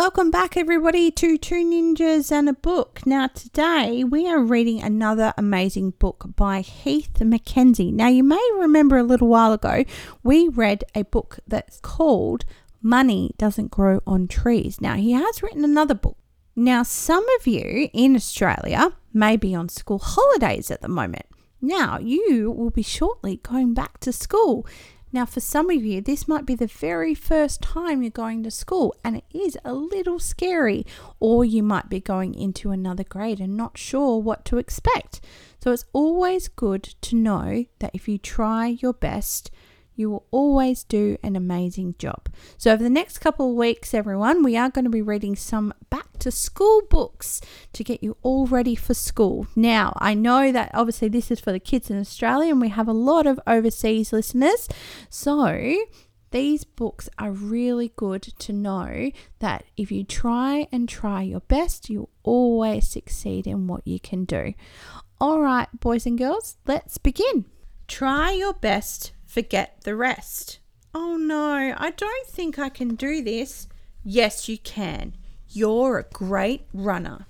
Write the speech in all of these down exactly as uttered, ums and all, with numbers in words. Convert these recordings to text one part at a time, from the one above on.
Welcome back, everybody, to Two Ninjas and a Book. Now, today we are reading another amazing book by Heath Mackenzie. Now, you may remember a little while ago, we read a book that's called Money Doesn't Grow on Trees. Now, he has written another book. Now, some of you in Australia may be on school holidays at the moment. Now, you will be shortly going back to school. Now, for some of you, this might be the very first time you're going to school, and it is a little scary, or you might be going into another grade and not sure what to expect. So it's always good to know that if you try your best, you will always do an amazing job. So over the next couple of weeks, everyone, we are going to be reading some back to school books to get you all ready for school. Now, I know that obviously this is for the kids in Australia and we have a lot of overseas listeners. So these books are really good to know that if you try and try your best, you'll always succeed in what you can do. All right, boys and girls, let's begin. Try your best. Forget the rest. Oh no, I don't think I can do this. Yes, you can. You're a great runner.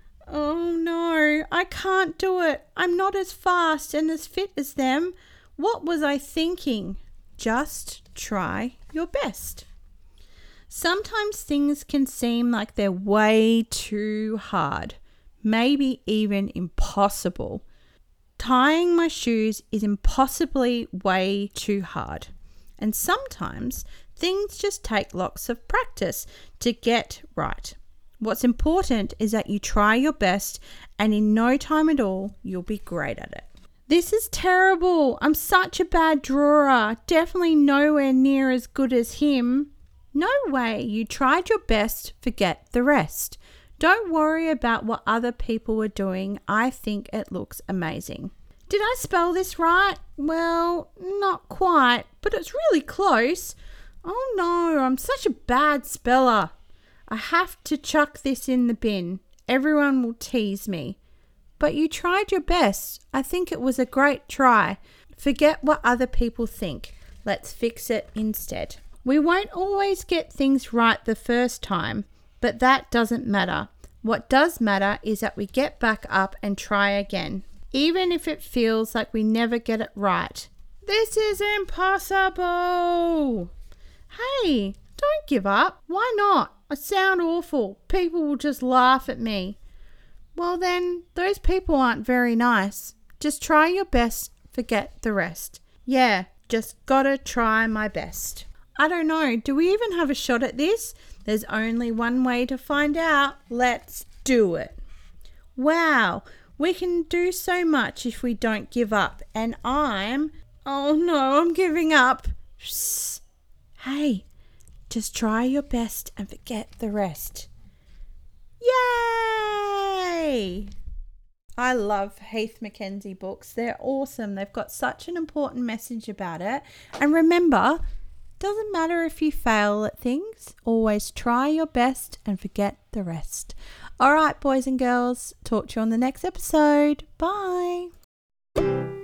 Oh no, I can't do it. I'm not as fast and as fit as them. What was I thinking? Just try your best. Sometimes things can seem like they're way too hard, maybe even impossible. Tying my shoes is impossibly way too hard. And sometimes things just take lots of practice to get right. What's important is that you try your best, and in no time at all, you'll be great at it. This is terrible. I'm such a bad drawer. Definitely nowhere near as good as him. No way. You tried your best. Forget the rest. Don't worry about what other people are doing. I think it looks amazing. Did I spell this right? Well, not quite, but it's really close. Oh no, I'm such a bad speller. I have to chuck this in the bin. Everyone will tease me. But you tried your best. I think it was a great try. Forget what other people think. Let's fix it instead. We won't always get things right the first time, but that doesn't matter. What does matter is that we get back up and try again, even if it feels like we never get it right. This is impossible. Hey, don't give up. Why not? I sound awful. People will just laugh at me. Well then, those people aren't very nice. Just try your best, forget the rest. Yeah, just gotta try my best. I don't know, do we even have a shot at this? There's only one way to find out. Let's do it. Wow, we can do so much if we don't give up. And I'm, oh no, I'm giving up. Shh. Hey, just try your best and forget the rest. Yay! I love Heath Mackenzie books. They're awesome. They've got such an important message about it. And remember, doesn't matter if you fail at things, always try your best and forget the rest. All right, boys and girls, talk to you on the next episode. Bye.